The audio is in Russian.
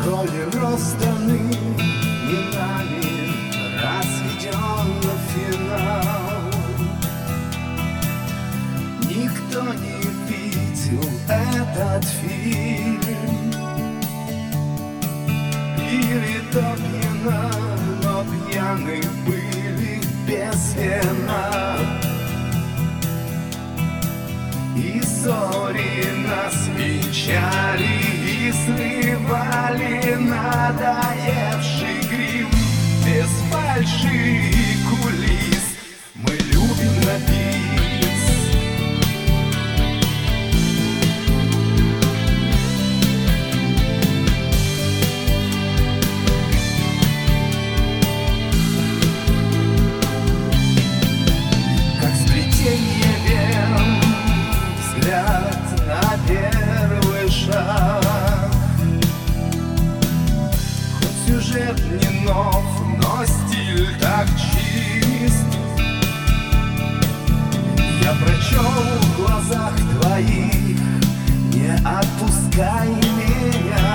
Роли розданы не нами, разведен финал. Никто не видел этот фильм. Пили до пьяна, но пьяны были без вина. И ссори нас венчали, и срывали надоевший грим. Без фальши и кулис мы любим на бис. Как сплетение вен, взгляд на первый шаг. Хоть сюжет не нов, но стиль так чист. Я прочел в глазах твоих: не отпускай меня.